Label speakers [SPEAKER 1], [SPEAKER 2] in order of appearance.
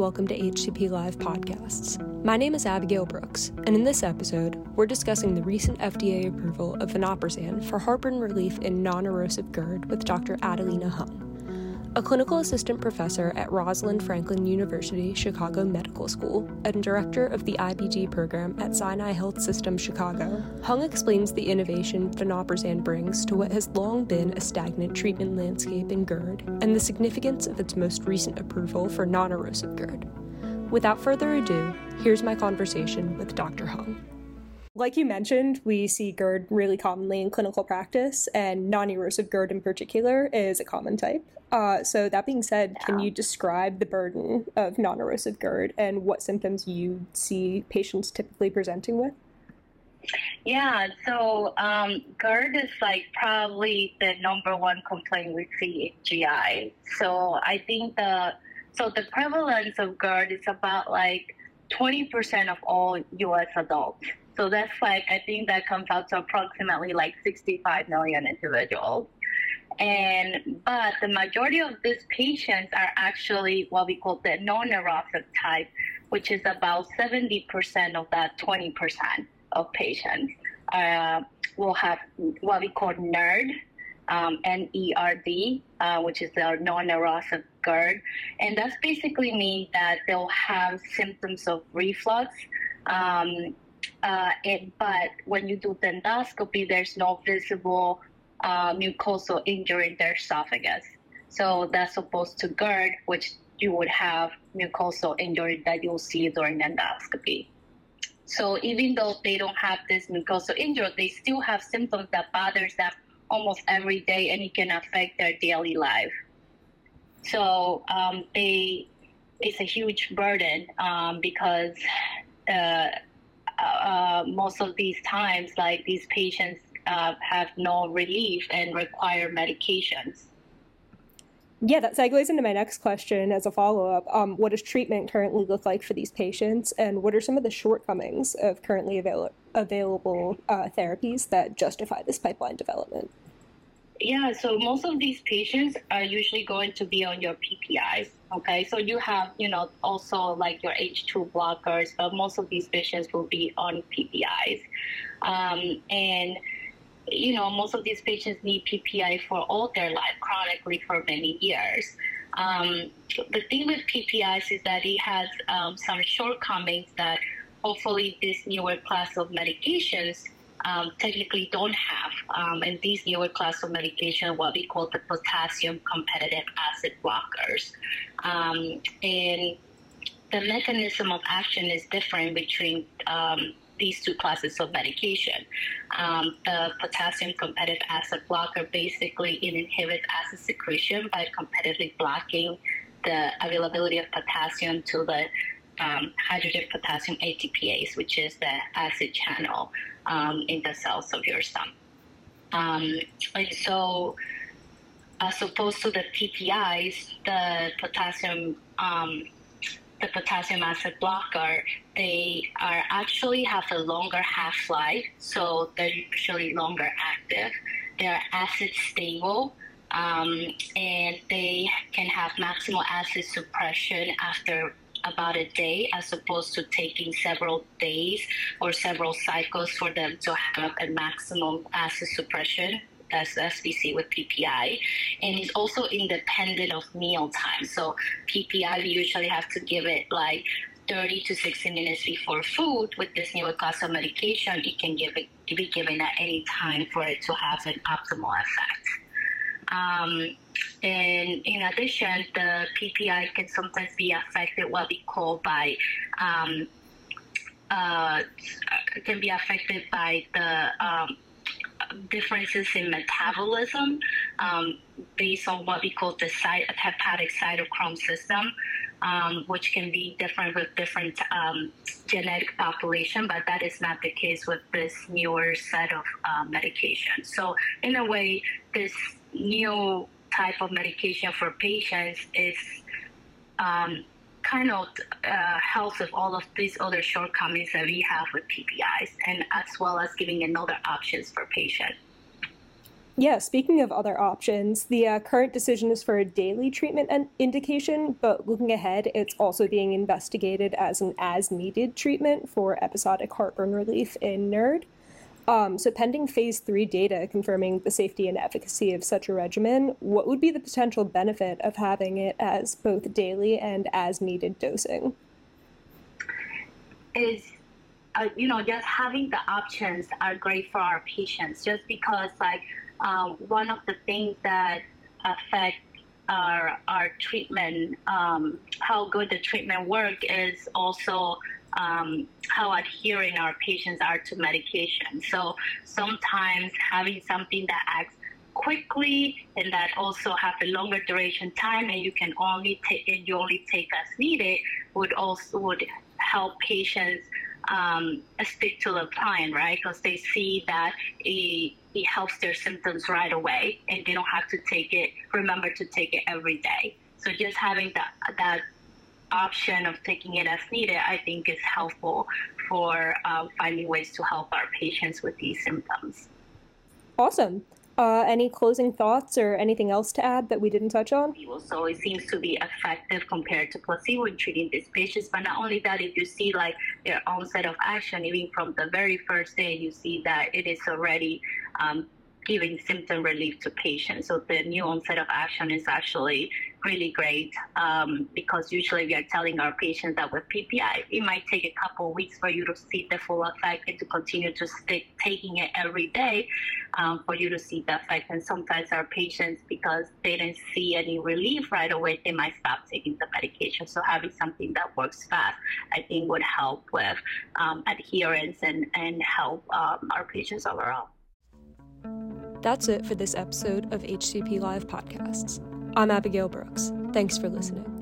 [SPEAKER 1] welcome to HCP Live Podcasts. My name is Abigail Brooks, and in this episode, we're discussing the recent FDA approval of vonoprazan for heartburn relief in non-erosive GERD with Dr. Adelina Hung, a clinical assistant professor at Rosalind Franklin University Chicago Medical School and director of the IBD program at Sinai Health System Chicago. Hung explains the innovation vonoprazan brings to what has long been a stagnant treatment landscape in GERD and the significance of its most recent approval for non-erosive GERD. Without further ado, here's my conversation with Dr. Hung. Like you mentioned, we see GERD really commonly in clinical practice, and non-erosive GERD in particular is a common type. So that being said, can you describe the burden of non-erosive GERD and what symptoms you see patients typically presenting with?
[SPEAKER 2] Yeah, so GERD is probably the number one complaint we see in GI. So I think the prevalence of GERD is about 20% of all U.S. adults. So that's I think that comes out to approximately 65 million individuals. But the majority of these patients are actually what we call the non-erosive type, which is about 70% of that 20% of patients will have what we call NERD, N-E-R-D, which is the non-erosive GERD. And that's basically means that they'll have symptoms of reflux. But when you do the endoscopy, there's no visible mucosal injury in their esophagus. So that's opposed to GERD, which you would have mucosal injury that you'll see during endoscopy. So even though they don't have this mucosal injury, they still have symptoms that bothers them almost every day, and it can affect their daily life. So it's a huge burden because most of these times, these patients have no relief and require medications.
[SPEAKER 1] Yeah, that segues into my next question as a follow-up. What does treatment currently look like for these patients, and what are some of the shortcomings of currently available therapies that justify this pipeline development?
[SPEAKER 2] Yeah, so most of these patients are usually going to be on your PPIs, okay? So you have, also your H2 blockers, but most of these patients will be on PPIs. Most of these patients need PPI for all their life, chronically for many years. The thing with PPIs is that it has some shortcomings that hopefully this newer class of medications technically don't have. And these newer class of medication, what we call the potassium competitive acid blockers. And the mechanism of action is different between these two classes of medication. The potassium competitive acid blocker basically inhibits acid secretion by competitively blocking the availability of potassium to the hydrogen potassium ATPase, which is the acid channel in the cells of your stomach. And so, as opposed to the PPIs, the potassium acid blocker, they are actually have a longer half-life, so they're usually longer active. They're acid stable, and they can have maximal acid suppression after about a day, as opposed to taking several days or several cycles for them to have a maximum acid suppression, as we see with PPI. And it's also independent of meal time. So PPI, we usually have to give it 30 to 60 minutes before food. With this newer class of medication, it can be given at any time for it to have an optimal effect. And in addition, the PPI can sometimes be affected what we call by the differences in metabolism based on what we call the hepatic cytochrome system, which can be different with different genetic population, but that is not the case with this newer set of medication. So in a way, this new type of medication for patients is helps with all of these other shortcomings that we have with PPIs, and as well as giving another options for patients.
[SPEAKER 1] Yeah, speaking of other options, the current decision is for a daily treatment indication, but looking ahead, it's also being investigated as an as-needed treatment for episodic heartburn relief in NERD. So pending phase 3 data confirming the safety and efficacy of such a regimen, what would be the potential benefit of having it as both daily and as-needed dosing?
[SPEAKER 2] Just having the options are great for our patients, just because one of the things that affect our treatment, how good the treatment work is also how adhering our patients are to medication. So sometimes having something that acts quickly and that also have a longer duration time, and you only take as needed, would help patients stick to the plan, right? Because they see that it helps their symptoms right away, and they don't have to remember to take it every day. So just having that option of taking it as needed, I think, is helpful for finding ways to help our patients with these symptoms.
[SPEAKER 1] Awesome. Any closing thoughts or anything else to add that we didn't touch on?
[SPEAKER 2] So it seems to be effective compared to placebo in treating these patients. But not only that, if you see their onset of action, even from the very first day, you see that it is already giving symptom relief to patients. So the new onset of action is actually really great, because usually we are telling our patients that with PPI, it might take a couple of weeks for you to see the full effect and to continue to stick taking it every day for you to see the effect. And sometimes our patients, because they didn't see any relief right away, they might stop taking the medication. So having something that works fast, I think, would help with adherence and help our patients overall.
[SPEAKER 1] That's it for this episode of HCP Live Podcasts. I'm Abigail Brooks. Thanks for listening.